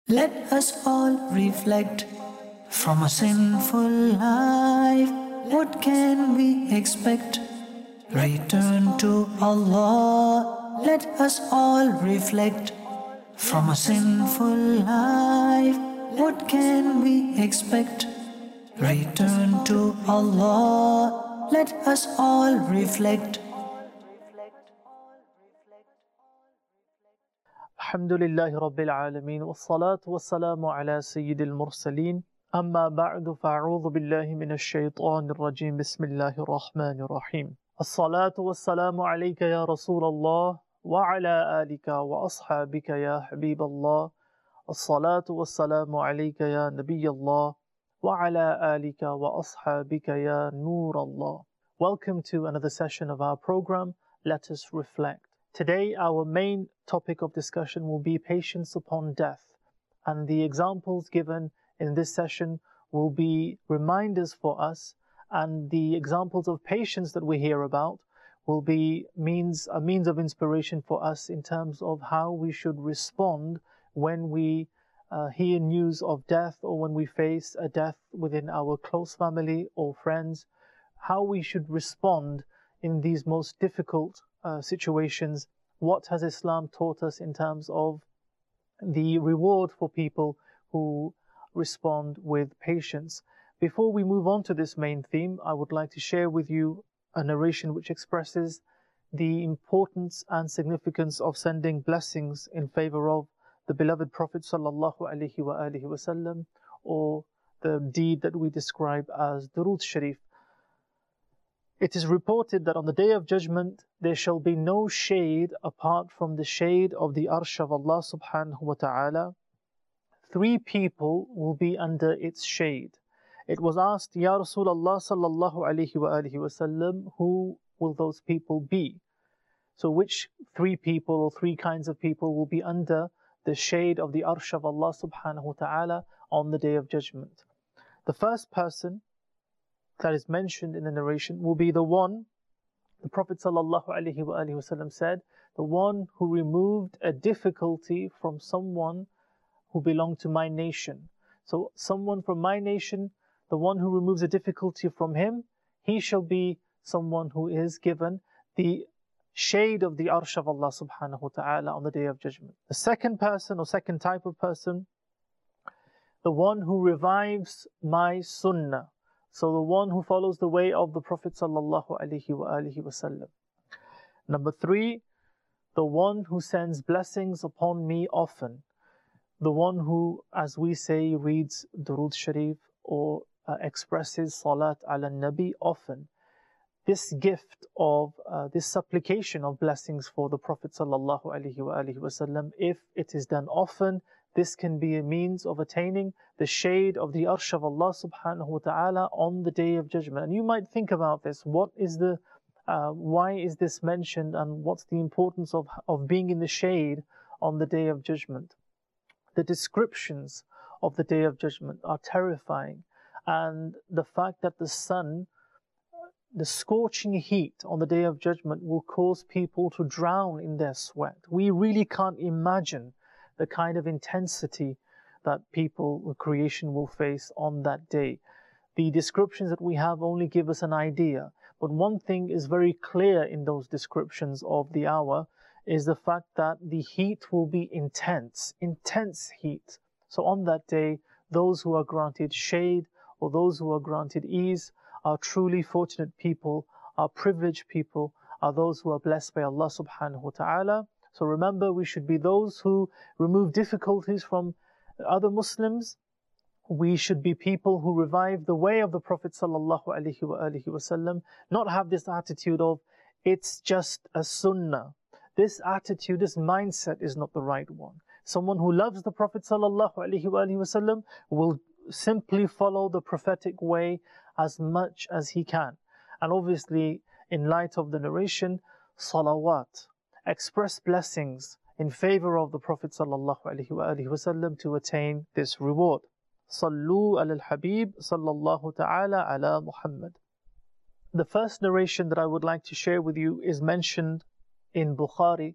Let us all reflect from a sinful life. What can we expect? Return to Allah. Let us all reflect from a sinful life. What can we expect? Return to Allah. Let us all reflect. Alhamdulillahi Rabbil Alameen Wassalatu wassalamu ala Sayyidil Mursaleen Amma ba'du fa'a'udhu billahi minash shaytanir rajim Bismillahir Rahmanir Rahim As-salatu wassalamu alayka ya Rasulallah wa ala alika wa ashabika ya Habiballah As-salatu wassalamu alayka ya Nabiyallah wa ala alika wa ashabika ya Nurallah. Welcome to another session of our program, Let Us Reflect. Today, our main topic of discussion will be patience upon death, and the examples given in this session will be reminders for us, and the examples of patience that we hear about will be a means of inspiration for us in terms of how we should respond when we hear news of death or when we face a death within our close family or friends, how we should respond in these most difficult situations. What has Islam taught us in terms of the reward for people who respond with patience? Before we move on to this main theme, I would like to share with you a narration which expresses the importance and significance of sending blessings in favor of the beloved Prophet sallallahu alaihi wasallam, or the deed that we describe as Durood Sharif. It is reported that on the Day of Judgment there shall be no shade apart from the shade of the Arsh of Allah subhanahu wa ta'ala. 3 people will be under its shade. It was asked, Ya Rasulullah sallallahu alayhi wa sallam, who will those people be? So which 3 people or 3 kinds of people will be under the shade of the Arsh of Allah subhanahu wa ta'ala on the Day of Judgment? The first person that is mentioned in the narration will be the one, the Prophet sallallahu alaihi wasallam said, the one who removed a difficulty from someone who belonged to my nation. So someone from my nation, the one who removes a difficulty from him, he shall be someone who is given the shade of the Arsh of Allah subhanahu wa ta'ala on the Day of Judgment. The second person or second type of person, the one who revives my sunnah. So the one who follows the way of the Prophet sallallahu alaihi wasallam. Number 3, the one who sends blessings upon me often. The one who, as we say, reads Durood Sharif or expresses Salat ala Nabi often. This gift of, this supplication of blessings for the Prophet sallallahu alaihi wasallam, if it is done often, this can be a means of attaining the shade of the Arsh of Allah subhanahu wa ta'ala on the Day of Judgment. And you might think about this, why is this mentioned, and what's the importance of being in the shade on the Day of Judgment? The descriptions of the Day of Judgment are terrifying, and the fact that the sun, the scorching heat on the Day of Judgment will cause people to drown in their sweat. We really can't imagine the kind of intensity that people, the creation, will face on that day. The descriptions that we have only give us an idea, but one thing is very clear in those descriptions of the hour is the fact that the heat will be intense heat. So on that day, those who are granted shade or those who are granted ease are truly fortunate people, are privileged people, are those who are blessed by Allah subhanahu wa ta'ala. So remember, we should be those who remove difficulties from other Muslims. We should be people who revive the way of the Prophet sallallahu alaihi wasallam, not have this attitude of, it's just a sunnah. This attitude, this mindset is not the right one. Someone who loves the Prophet sallallahu alaihi wasallam will simply follow the prophetic way as much as he can. And obviously, in light of the narration, salawat, express blessings in favor of the Prophet sallallahu alaihi wasallam to attain this reward. Sallu ala al-Habib sallallahu ta'ala ala Muhammad. The first narration that I would like to share with you is mentioned in Bukhari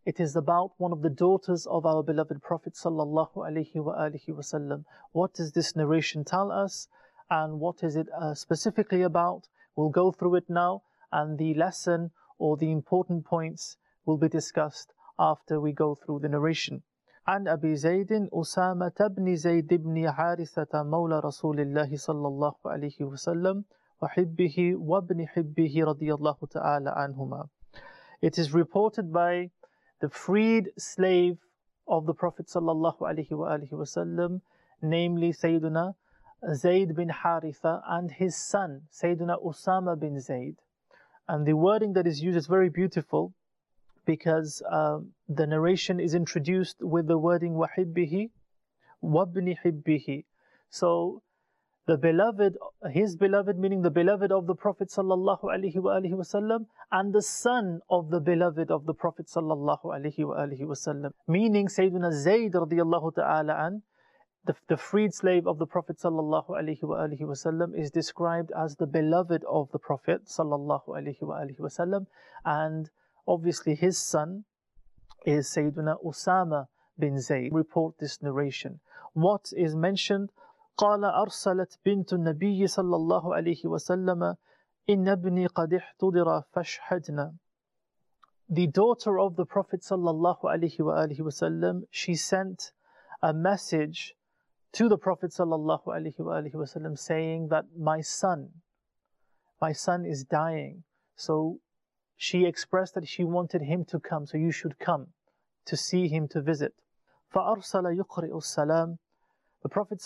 It is about one of the daughters of our beloved Prophet sallallahu alaihi wasallam. What does this narration tell us, and what is it specifically about? We'll go through it now, and the lesson or the important points will be discussed after we go through the narration. عن أبي زيد أسامة بن زيد بن حارثة مولى رسول الله صلى الله عليه وسلم وحبه وابن حبه رضي الله تعالى عنهما. It is reported by the freed slave of the Prophet sallallahu alaihi wasallam, namely Sayyidina Zayd bin Haritha, and his son Sayyidina Usama bin Zayd. And the wording that is used is very beautiful, because the narration is introduced with the wording وَحِبِّهِ وَابْنِ حِبِّهِ. So the beloved, his beloved, meaning the beloved of the Prophet sallallahu alaihi wasallam, and the son of the beloved of the Prophet sallallahu alaihi wasallam, meaning Sayyidina Zayd radiyallahu ta'ala an, the freed slave of the Prophet sallallahu alaihi wasallam, is described as the beloved of the Prophet sallallahu alaihi wasallam, and obviously his son is Sayyidina Usama bin Zayd. Report this narration. What is mentioned? قال أرسلت بنت النبي صلى الله عليه وسلم إن ابني قد احتضر فاشهدنا. The daughter of the Prophet صلى الله عليه وآله وسلم, she sent a message to the Prophet صلى الله عليه وآله وسلم saying that my son is dying. So she expressed that she wanted him to come, so you should come to see him, to visit. فأرسل يقرئ السلام. The Prophet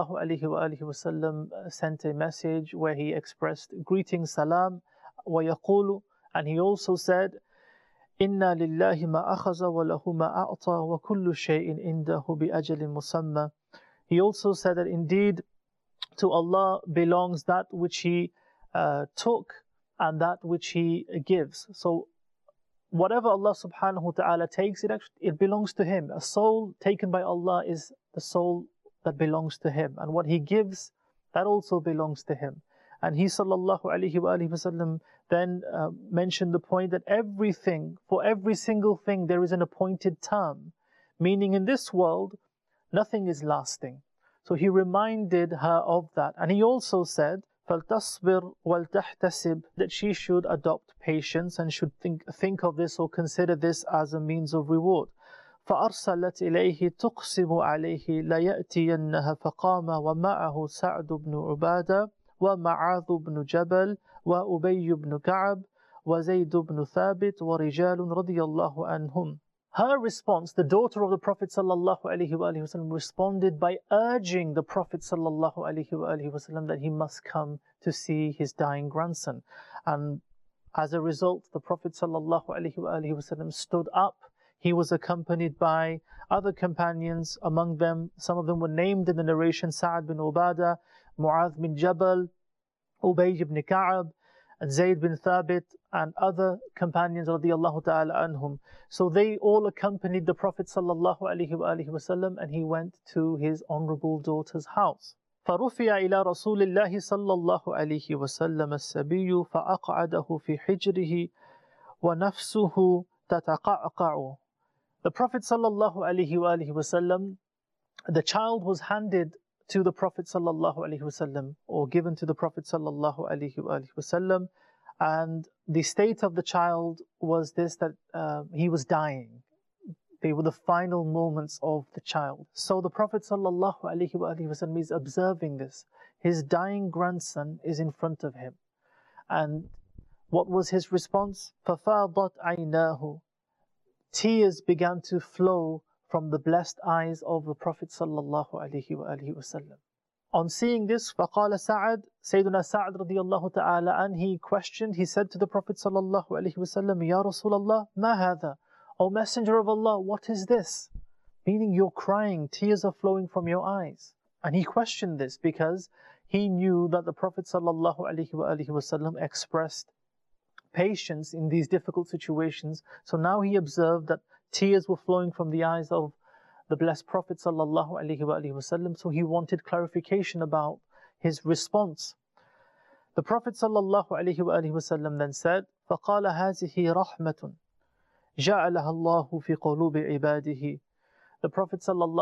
ﷺ sent a message where he expressed greeting, salam, وَيَقُولُ, and he also said, إِنَّا لِلَّهِ مَا أَخَذَ وَلَهُ مَا أَعْطَى وَكُلُّ شَيْءٍ إِنْدَهُ بِأَجَلٍ مُسَمَّى. He also said that indeed to Allah belongs that which He took and that which He gives. So whatever Allah subhanahu wa ta'ala takes, it belongs to Him. A soul taken by Allah is the soul that belongs to Him, and what He gives, that also belongs to Him. And He sallallahu alaihi wasallam then mentioned the point that everything, for every single thing, there is an appointed term, meaning in this world nothing is lasting. So He reminded her of that, and He also said فَلْتَصْبِرْ وَلْتَحْتَسِبْ, that she should adopt patience and should think of this or consider this as a means of reward. فأرسلت إليه تقسم عليه ليأتينها فقام ومعه سعد بن عبادة ومعاذ بن جبل وأبي بن كعب وزيد بن ثابت ورجال رضي الله عنهم. Her response, the daughter of the Prophet sallallahu alaihi wasallam, responded by urging the Prophet sallallahu alaihi wasallam that he must come to see his dying grandson. And as a result, the Prophet sallallahu alaihi wasallam stood up. He was accompanied by other companions. Among them, some of them were named in the narration: Sa'ad bin Ubadah, Mu'adh bin Jabal, Ubay ibn Ka'ab, and Zayd bin Thabit, and other companions radiyallahu ta'ala anhum. So they all accompanied the Prophet sallallahu alaihi wasallam, and he went to his honorable daughter's house. فرفع إلى رسول الله صلى الله عليه وسلم السبي فأقعده في حجره ونفسه تتقعقع. The Prophet sallallahu alaihi wasallam, the child was handed to the Prophet sallallahu alaihi wasallam, or given to the Prophet sallallahu alaihi wasallam, and the state of the child was this, that he was dying. They were the final moments of the child. So the Prophet sallallahu alaihi wasallam is observing this. His dying grandson is in front of him, and what was his response? فَفَاضَتْ عَيْنَاهُ. Tears began to flow from the blessed eyes of the Prophet sallallahu alaihi wasallam. On seeing this, فَقَالَ سَعَدْ, Sayyidina Sa'ad radiyallahu ta'ala an, he said to the Prophet sallallahu alaihi wasallam, Ya Rasulullah, ma hadha? O Messenger of Allah, what is this? Meaning, you're crying, tears are flowing from your eyes. And he questioned this because he knew that the Prophet sallallahu alaihi wasallam expressed patience in these difficult situations. So now he observed that tears were flowing from the eyes of the blessed Prophet sallallahu alaihi wasallam. So he wanted clarification about his response. The Prophet sallallahu alaihi wasallam then said, فَقَالَ هَذِهِ رَحْمَةٌ. جعلها الله في قلوب عباده. The Prophet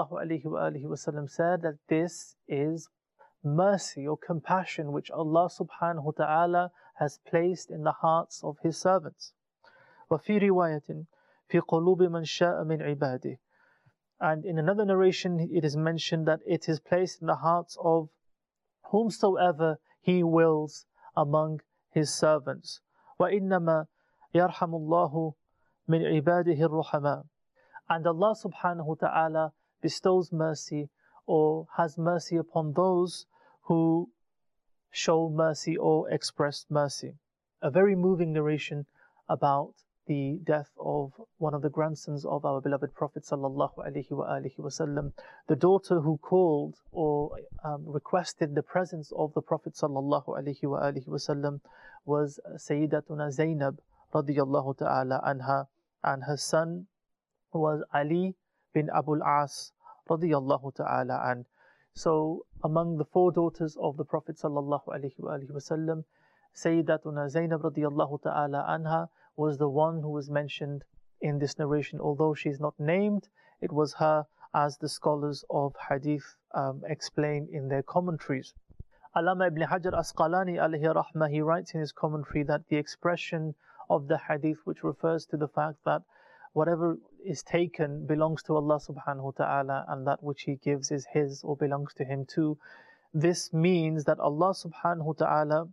ﷺ said that this is mercy or compassion which Allah subhanahu wa ta'ala has placed in the hearts of His servants. وفي رواية في قلوب من شاء من عباده. And in another narration it is mentioned that it is placed in the hearts of whomsoever He wills among His servants. وإنما يرحم الله من عباده الرحماء. And Allah subhanahu wa ta'ala bestows mercy or has mercy upon those who show mercy or express mercy. A very moving narration about the death of one of the grandsons of our beloved Prophet sallallahu alaihi wasallam. The daughter who called or requested the presence of the Prophet sallallahu alaihi wasallam was Sayyidatuna Zainab radiyallahu ta'ala anha, and her son was Ali bin Abul As radiyallahu ta'ala an. So among the four daughters of the Prophet sallallahu alaihi wasallam, Sayyidatuna Zainab radiyallahu ta'ala anha was the one who was mentioned in this narration. Although she is not named, it was her, as the scholars of hadith explain in their commentaries. Allama ibn Hajar Asqalani alayhi rahmah, he writes in his commentary that the expression of the hadith which refers to the fact that whatever is taken belongs to Allah subhanahu wa ta'ala and that which He gives is His or belongs to Him too. This means that Allah subhanahu wa ta'ala,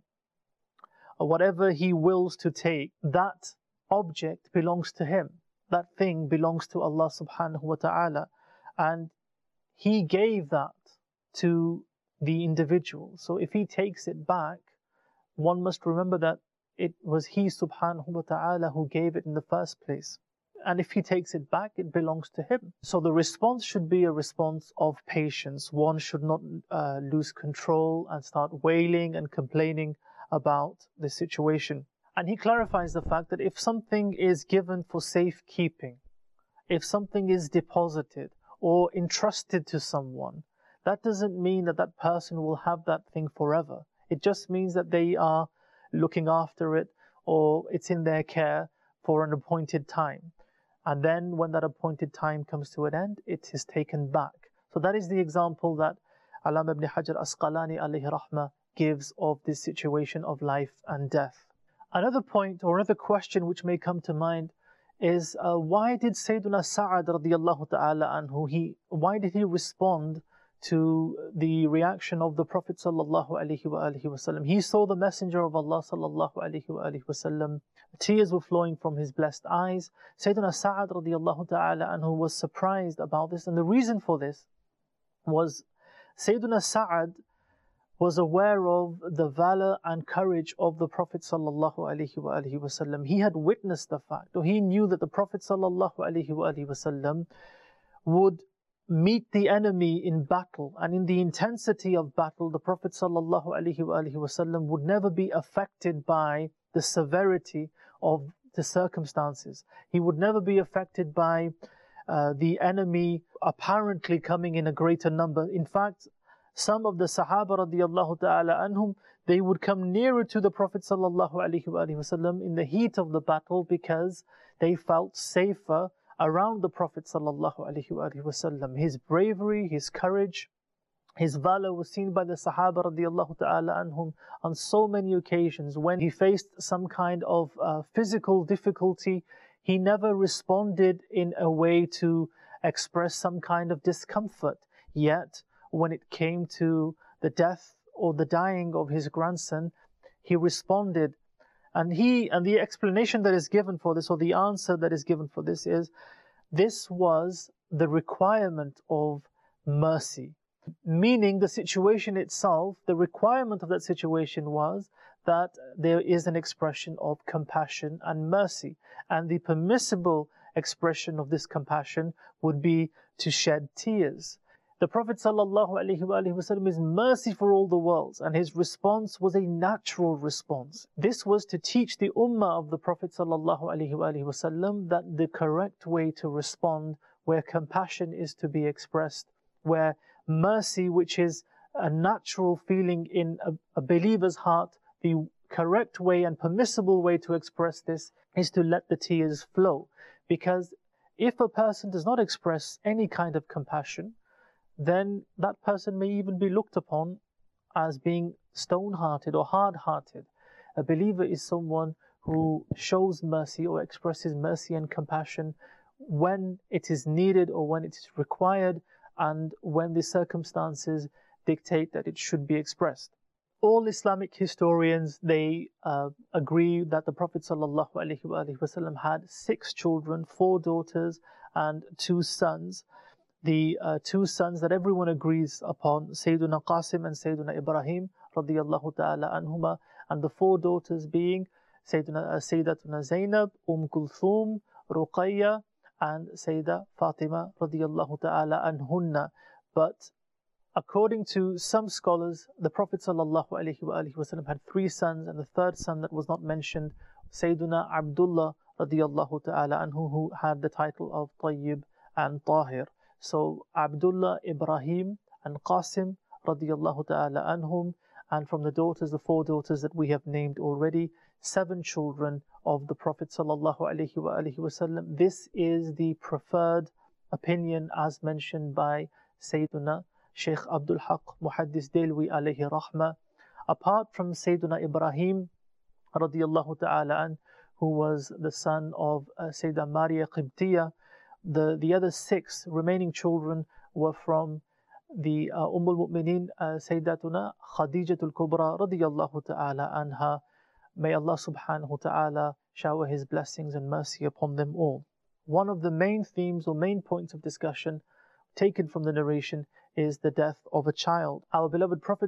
whatever He wills to take, that object belongs to Him. That thing belongs to Allah subhanahu wa ta'ala. And He gave that to the individual. So if He takes it back, one must remember that it was He subhanahu wa ta'ala who gave it in the first place. And if He takes it back, it belongs to Him. So the response should be a response of patience. One should not lose control and start wailing and complaining about the situation. And he clarifies the fact that if something is given for safekeeping, if something is deposited or entrusted to someone, that doesn't mean that that person will have that thing forever. It just means that they are looking after it or it's in their care for an appointed time. And then when that appointed time comes to an end, it is taken back. So that is the example that Allama ibn Hajar Asqalani alayhi rahmah gives of this situation of life and death. Another point or another question which may come to mind is why did Sayyiduna Sa'ad radiyallahu ta'ala anhu, why did he respond to the reaction of the Prophet sallallahu alaihi wasallam? He saw the Messenger of Allah sallallahu alaihi wasallam. Tears were flowing from his blessed eyes. Sayyiduna Sa'ad radiyallahu ta'ala anhu was surprised about this, and the reason for this was Sayyiduna Sa'ad was aware of the valor and courage of the Prophet sallallahu alaihi wasallam. He had witnessed the fact, or he knew that the Prophet sallallahu alaihi wasallam would meet the enemy in battle, and in the intensity of battle, the Prophet sallallahu alaihi wasallam would never be affected by the severity of the circumstances. He would never be affected by the enemy apparently coming in a greater number. In fact, some of the Sahaba radiyallahu ta'ala anhum, they would come nearer to the Prophet sallallahu alaihi wasallam in the heat of the battle because they felt safer around the Prophet sallallahu alaihi wasallam. His bravery, his courage, his valor was seen by the Sahaba radiyallahu ta'ala anhum on so many occasions. When he faced some kind of physical difficulty, he never responded in a way to express some kind of discomfort. Yet, when it came to the death or the dying of his grandson, he responded. And the explanation that is given for this, or the answer that is given for this, is this was the requirement of mercy. Meaning the situation itself, the requirement of that situation was that there is an expression of compassion and mercy. And the permissible expression of this compassion would be to shed tears. The Prophet ﷺ is mercy for all the worlds, and his response was a natural response. This was to teach the ummah of the Prophet ﷺ that the correct way to respond, where compassion is to be expressed, where mercy, which is a natural feeling in a believer's heart, the correct way and permissible way to express this is to let the tears flow. Because if a person does not express any kind of compassion, then that person may even be looked upon as being stone-hearted or hard-hearted. A believer is someone who shows mercy or expresses mercy and compassion when it is needed or when it is required, and when the circumstances dictate that it should be expressed. All Islamic historians, they agree that the Prophet ﷺ had 6 children, 4 daughters and 2 sons. The 2 sons that everyone agrees upon, Sayyiduna Qasim and Sayyiduna Ibrahim radiyallahu ta'ala anhuma, and the 4 daughters being Sayyidatuna Zainab, Kulthum, Ruqayya and Sayyidah Fatima radiyallahu ta'ala anhunna. But according to some scholars, the Prophet ﷺ had 3 sons, and the 3rd son that was not mentioned, Sayyiduna Abdullah radiyallahu ta'ala anhu, who had the title of Tayyib and Tahir. So Abdullah, Ibrahim and Qasim radiyallahu ta'ala anhum, and from the daughters, the 4 daughters that we have named already, 7 children of the Prophet ﷺ. This is the preferred opinion as mentioned by Sayyiduna Shaykh Abdul Haq Muhaddis Delwi alayhi rahmah. Apart from Sayyiduna Ibrahim radiyallahu ta'ala an, who was the son of Sayyidah Maria Qibtiyah, the other 6 remaining children were from the al-Mu'mineen Sayyidatuna Khadijatul Kubra radiyallahu ta'ala anha. May Allah subhanahu wa ta'ala shower His blessings and mercy upon them all. One of the main themes or main points of discussion taken from the narration is the death of a child. Our beloved Prophet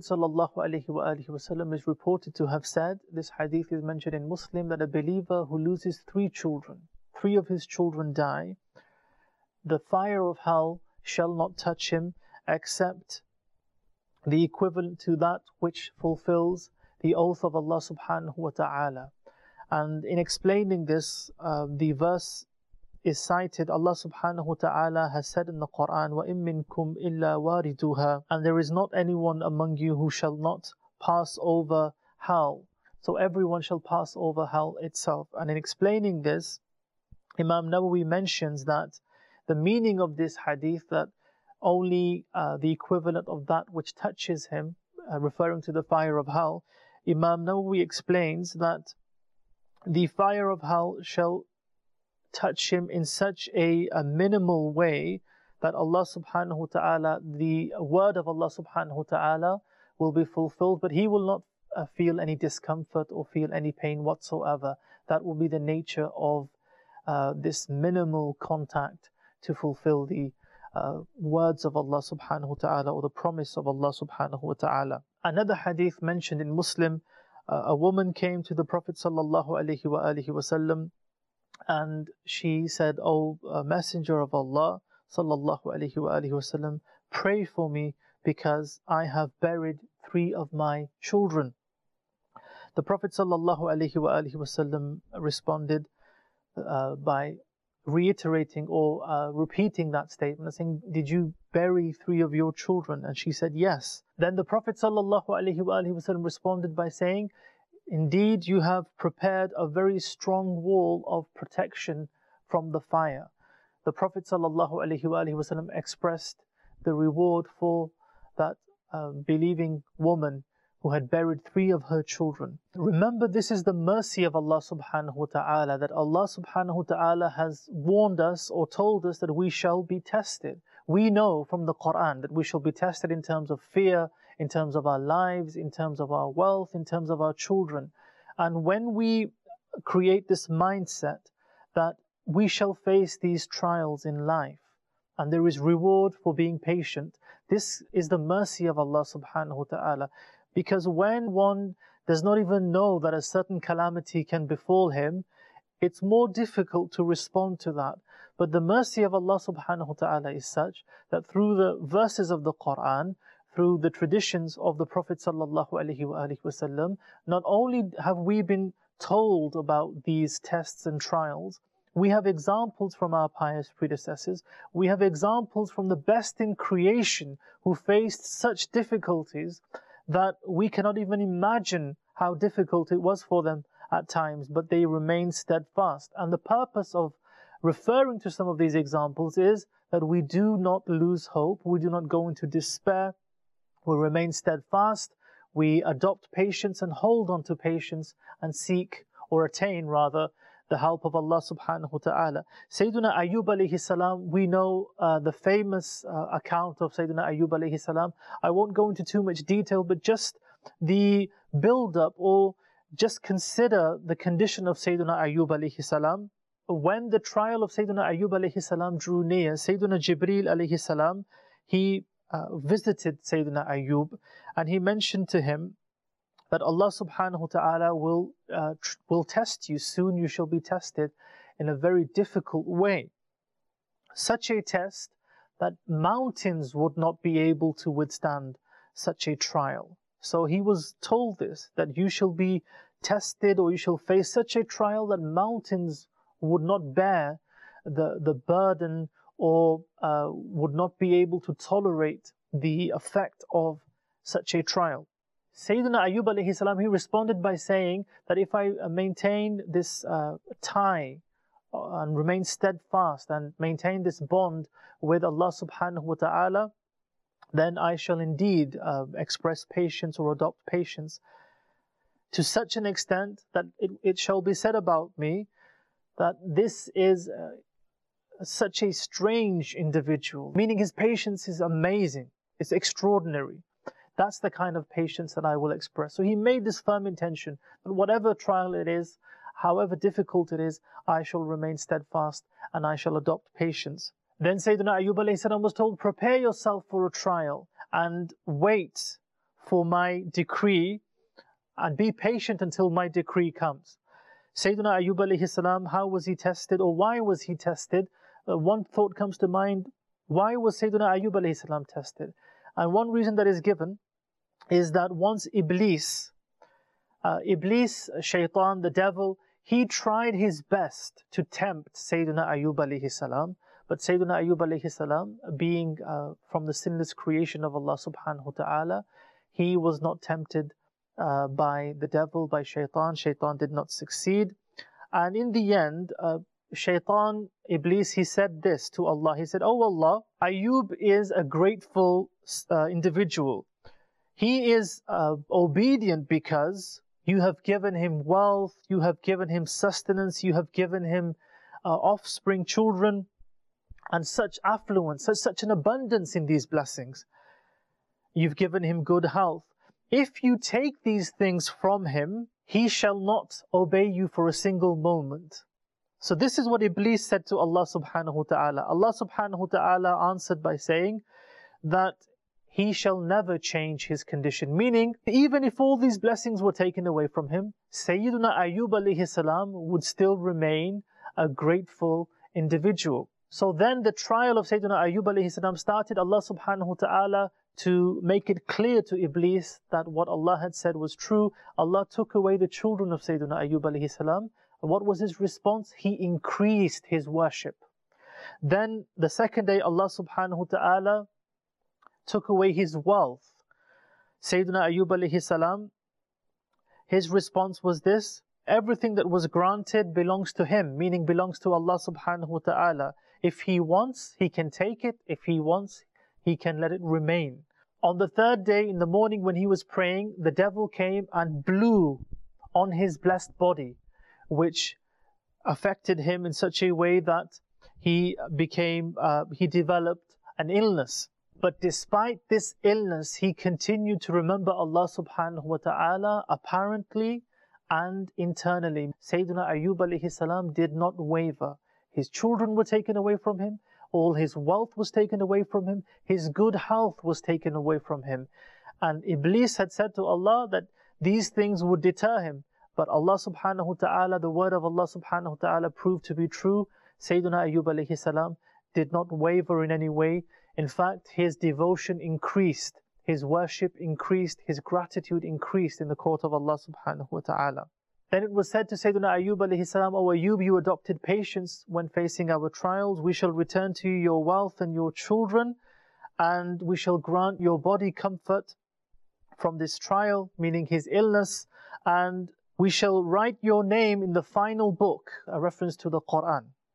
ﷺ is reported to have said, this hadith is mentioned in Muslim, that a believer who loses 3 children, 3 of his children die, the fire of hell shall not touch him except the equivalent to that which fulfills the oath of Allah subhanahu wa ta'ala. And in explaining this, the verse is cited. Allah subhanahu wa ta'ala has said in the Quran, وَإِن مِّنكُمْ إِلَّا وَارِدُهَا, and there is not anyone among you who shall not pass over hell. So everyone shall pass over hell itself. And in explaining this, Imam Nawawi mentions that the meaning of this hadith, that only the equivalent of that which touches him, referring to the fire of hell, Imam Nawawi explains that the fire of hell shall touch him in such a minimal way that Allah subhanahu wa ta'ala, the word of Allah subhanahu wa ta'ala will be fulfilled, but he will not feel any discomfort or feel any pain whatsoever. That will be the nature of this minimal contact to fulfill the words of Allah subhanahu wa ta'ala or the promise of Allah subhanahu wa ta'ala. Another hadith mentioned in Muslim, a woman came to the Prophet sallallahu alaihi wasallam and she said, "O Messenger of Allah sallallahu alaihi wasallam, pray for me because I have buried 3 of my children." The Prophet sallallahu alaihi wasallam responded by reiterating or repeating that statement, saying, "Did you bury 3 of your children?" And she said, "Yes." Then the Prophet ﷺ responded by saying, "Indeed, you have prepared a very strong wall of protection from the fire." The Prophet ﷺ expressed the reward for that believing woman who had buried 3 of her children. Remember, this is the mercy of Allah subhanahu wa ta'ala, that Allah subhanahu wa ta'ala has warned us or told us that we shall be tested. We know from the Quran that we shall be tested in terms of fear, in terms of our lives, in terms of our wealth, in terms of our children. And when we create this mindset that we shall face these trials in life and there is reward for being patient, this is the mercy of Allah subhanahu wa ta'ala. Because when one does not even know that a certain calamity can befall him, it's more difficult to respond to that. But the mercy of Allah subhanahu wa ta'ala is such that through the verses of the Quran, through the traditions of the Prophet sallallahu alaihi wasallam, not only have we been told about these tests and trials, we have examples from our pious predecessors, we have examples from the best in creation who faced such difficulties that we cannot even imagine how difficult it was for them at times, but they remained steadfast. And the purpose of referring to some of these examples is that we do not lose hope, we do not go into despair, we remain steadfast, we adopt patience and hold on to patience and seek or attain rather the help of Allah subhanahu wa ta'ala. Sayyidina Ayyub alayhi salam, we know the famous account of Sayyidina Ayyub alayhi salam. I won't go into too much detail, but just the build-up, or just consider the condition of Sayyidina Ayyub alayhi salam. When the trial of Sayyidina Ayyub alayhi salam drew near, Sayyidina Jibreel alayhi salam, he visited Sayyidina Ayyub, and he mentioned to him that Allah subhanahu wa ta'ala will test you. Soon you shall be tested in a very difficult way. Such a test that mountains would not be able to withstand such a trial. So he was told this, that you shall be tested, or you shall face such a trial that mountains would not bear the burden, or would not be able to tolerate the effect of such a trial. Sayyidina Ayyub alayhi salam, he responded by saying that if I maintain this tie and remain steadfast and maintain this bond with Allah subhanahu wa ta'ala, then I shall indeed express patience or adopt patience to such an extent that it shall be said about me that this is such a strange individual, meaning his patience is amazing, it's extraordinary. That's the kind of patience that I will express. So he made this firm intention that whatever trial it is, however difficult it is, I shall remain steadfast and I shall adopt patience. Then Sayyidina Ayyub alayhi salam was told, prepare yourself for a trial and wait for my decree and be patient until my decree comes. Sayyidina Ayyub alayhi salam, how was he tested, or why was he tested? One thought comes to mind, why was Sayyidina Ayyub alayhi salam tested? And one reason that is given is that once Iblis, Shaitan, the devil, he tried his best to tempt Sayyidina Ayyub alayhi salam, but Sayyidina Ayyub alayhi salam, being from the sinless creation of Allah subhanahu wa ta'ala, he was not tempted by the devil, by Shaitan. Shaitan did not succeed. And in the end, Shaitan, Iblis, he said this to Allah. He said, "Oh Allah, Ayyub is a grateful individual. He is obedient because you have given him wealth, you have given him sustenance, you have given him offspring, children, and such affluence, such an abundance in these blessings. You've given him good health. If you take these things from him, he shall not obey you for a single moment." So this is what Iblis said to Allah subhanahu wa ta'ala. Allah subhanahu wa ta'ala answered by saying that he shall never change his condition. Meaning, even if all these blessings were taken away from him, Sayyidina Ayyub alayhi salam would still remain a grateful individual. So then the trial of Sayyidina Ayyub alayhi salam started. Allah subhanahu wa ta'ala, to make it clear to Iblis that what Allah had said was true, Allah took away the children of Sayyidina Ayyub alayhi salam. What was his response? He increased his worship. Then the second day, Allah subhanahu wa ta'ala took away his wealth. Sayyidina Ayyub alayhi salam, his response was this: everything that was granted belongs to him, meaning belongs to Allah subhanahu wa ta'ala. If he wants, he can take it. If he wants, he can let it remain. On the third day, in the morning when he was praying, the devil came and blew on his blessed body, which affected him in such a way that he developed an illness. But despite this illness, he continued to remember Allah subhanahu wa ta'ala apparently and internally. Sayyidina Ayyub alayhi salam did not waver. His children were taken away from him, all his wealth was taken away from him, his good health was taken away from him. And Iblis had said to Allah that these things would deter him. But Allah subhanahu wa ta'ala, the word of Allah subhanahu wa ta'ala proved to be true. Sayyidina Ayyub alayhi salam did not waver in any way. In fact, his devotion increased, his worship increased, his gratitude increased in the court of Allah subhanahu wa ta'ala. Then it was said to Sayyidina Ayyub alayhi salam, "O Ayyub, you adopted patience when facing our trials. We shall return to you your wealth and your children, and we shall grant your body comfort from this trial," meaning his illness, "and we shall write your name in the final book," a reference to the Quran.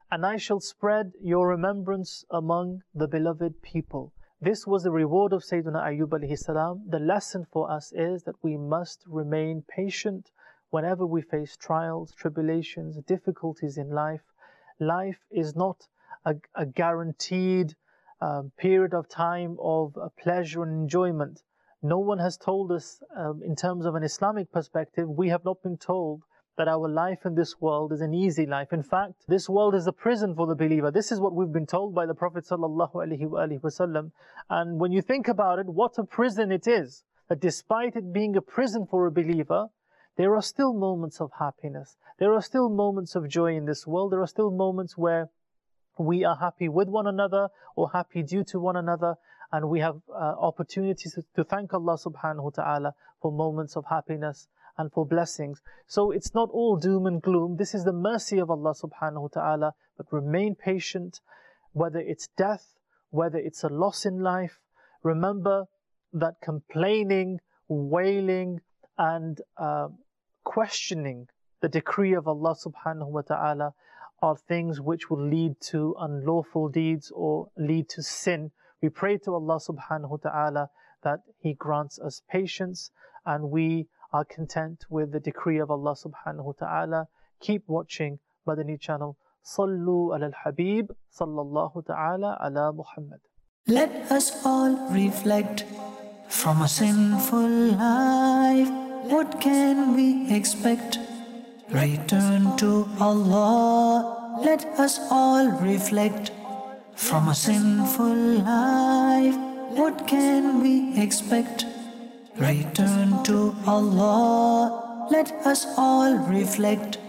and I shall spread your remembrance among the beloved people. This was the reward of Sayyidina Ayyub alayhi salam. The lesson for us is that we must remain patient whenever we face trials, tribulations, difficulties in life. Life is not a guaranteed period of time of pleasure and enjoyment. No one has told us, in terms of an Islamic perspective, we have not been told that our life in this world is an easy life. In fact, this world is a prison for the believer. This is what we've been told by the Prophet ﷺ. And when you think about it, what a prison it is. That despite it being a prison for a believer, there are still moments of happiness. There are still moments of joy in this world. There are still moments where we are happy with one another or happy due to one another. And we have opportunities to thank Allah subhanahu wa ta'ala for moments of happiness and for blessings. So it's not all doom and gloom. This is the mercy of Allah subhanahu wa ta'ala. But remain patient, whether it's death, whether it's a loss in life. Remember that complaining, wailing, and questioning the decree of Allah subhanahu wa ta'ala are things which will lead to unlawful deeds or lead to sin. We pray to Allah subhanahu wa ta'ala that He grants us patience and we are content with the decree of Allah subhanahu wa ta'ala. Keep watching Madani channel. Sallu ala al-Habib sallallahu ta'ala ala Muhammad. Let us all reflect from a sinful life. What can we expect? Return to Allah. Let us all reflect from a sinful life. What can we expect? Return to Allah. Let us all reflect